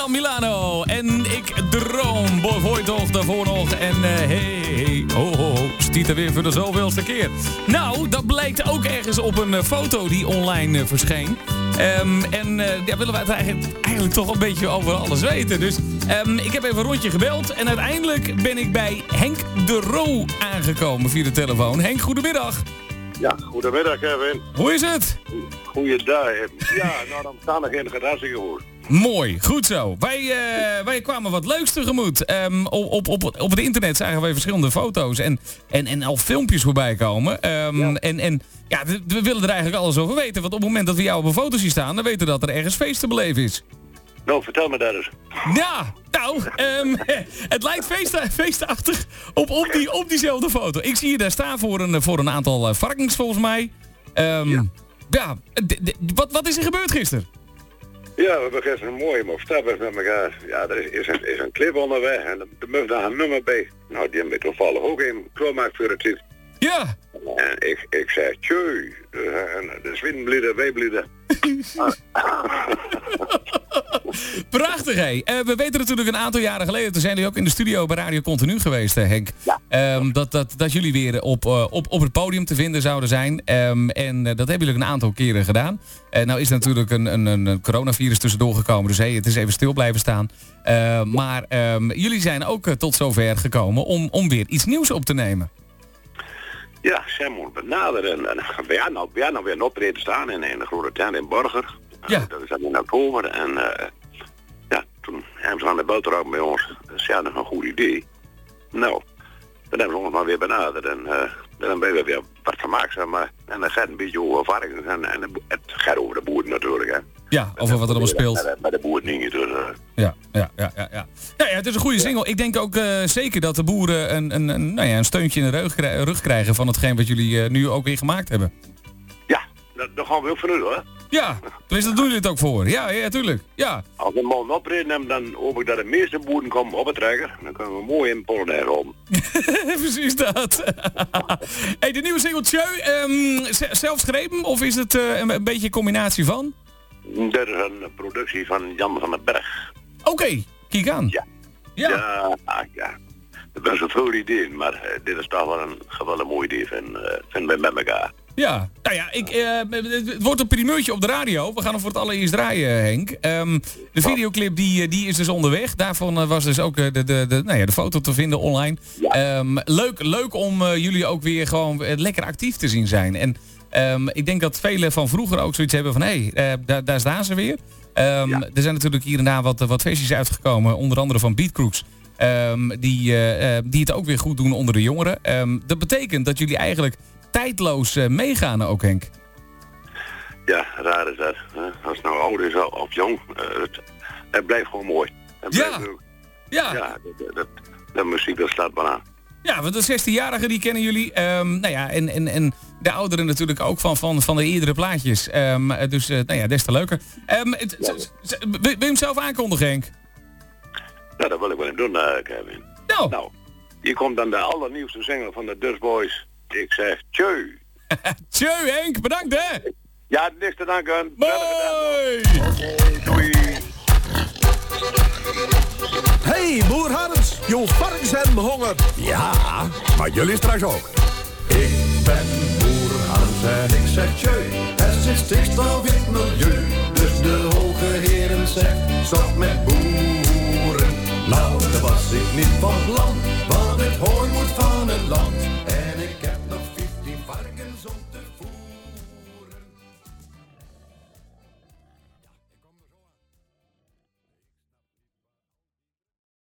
Milan Milano. En ik droom. Boy toch daarvoor nog. En hey, ho, stiet er weer voor de zoveelste keer. Nou, dat blijkt ook ergens op een foto die online verscheen. Willen we het eigenlijk toch een beetje over alles weten. Dus ik heb even een rondje gebeld. En uiteindelijk ben ik bij Henk de Roo aangekomen via de telefoon. Henk, goedemiddag. Ja, goedemiddag Kevin. Hoe is het? Goeiedag. Ja, nou dan staan er geen hartstikke goed. Mooi, goed zo. Wij kwamen wat leuks tegemoet. Op het internet zagen wij verschillende foto's en al filmpjes voorbij komen. We willen er eigenlijk alles over weten. Want op het moment dat we jou op een foto zien staan, dan weten we dat er ergens feest te beleven is. Nou, vertel me dat eens. Ja, nou, het lijkt feestachtig op diezelfde foto. Ik zie je daar staan voor een aantal varkens volgens mij. Wat is er gebeurd gisteren? Ja, we hebben gisteren een mooie moffstappers met elkaar. Ja, er is een clip onderweg en er moet daar een nummer bij. Nou, die hebben we toevallig ook in klaarmaakt voor het zit. Ja. En ik zei, tjeu. En de Zweden blieden, wij blieden. Prachtig, hé. We weten natuurlijk een aantal jaren geleden, toen zijn jullie ook in de studio bij Radio Continu geweest, Henk. Ja. Dat jullie weer op het podium te vinden zouden zijn. Dat hebben jullie een aantal keren gedaan. Nou is er natuurlijk een coronavirus tussendoor gekomen, dus het is even stil blijven staan. Maar jullie zijn ook tot zover gekomen om weer iets nieuws op te nemen. Ja, zij moet benaderen. En we hadden weer een optreden staan in de grote tent in Borger. Ja. Dat is dan in oktober. En toen hebben ze aan de boterham bij ons. Dat is nog een goed idee. Nou, dan hebben ze ons maar weer benaderd. En dan ben je weer wat vermaakzaam. Maar en dan gaat een beetje over varkens. En het gaat over de boeren natuurlijk. Hè. Ja, over wat er allemaal speelt. Bij de boeren niet. Dus, Ja, het is een goede single. Ik denk ook zeker dat de boeren een steuntje in de rug krijgen van hetgeen wat jullie nu ook weer gemaakt hebben. Ja, daar gaan we ook vanuit hoor. Ja, dus daar doen jullie het ook voor. Ja, tuurlijk. Ja. Als we een man optreden hebben, dan hoop ik dat de meeste boeren komen op het trekker. Dan kunnen we mooi in Polonaise om. Precies dat. Hey, de nieuwe single Tjeu, zelf geschreven of is het een beetje een combinatie van? Dit is een productie van Jan van den Berg. Oké, kijk aan. Ja. Er zijn zoveel ideeën, maar dit is toch wel een mooi idee, vinden wij met elkaar. Ja, nou ja, het wordt een primeurtje op de radio. We gaan hem voor het allereerst draaien, Henk. De videoclip die is dus onderweg. Daarvan was dus ook de foto te vinden online. Ja. Leuk om jullie ook weer gewoon lekker actief te zien zijn. En ik denk dat velen van vroeger ook zoiets hebben van daar staan ze weer. Er zijn natuurlijk hier en daar wat feestjes uitgekomen. Onder andere van Beatcrooks. Die het ook weer goed doen onder de jongeren. Dat betekent dat jullie eigenlijk tijdloos meegaan ook, Henk. Ja, raar is dat. Als het nou oud is of jong, het blijft gewoon mooi. Ja. De muziek, dat slaat maar aan. Ja, want de 16-jarigen die kennen jullie. En de ouderen natuurlijk ook van de eerdere plaatjes. Des te leuker. Wil je hem zelf aankondigen, Henk? Ja, dat wil ik wel even doen, Kevin. Nou, hier komt dan de allernieuwste single van de Dutch Boys. Ik zeg tjeu. Tjeu, Henk. Bedankt, hè. Ja, niks te danken. Mooi. Oké, doei. Hey, boer Hans. Jouw varkens hebben honger. Ja, maar jullie straks ook. Ik ben boer Hans en ik zeg tjeu. Er zit stikstof in het milieu. Dus de hoge heren zegt, stop met boeren. Nou, dat was ik niet van plan.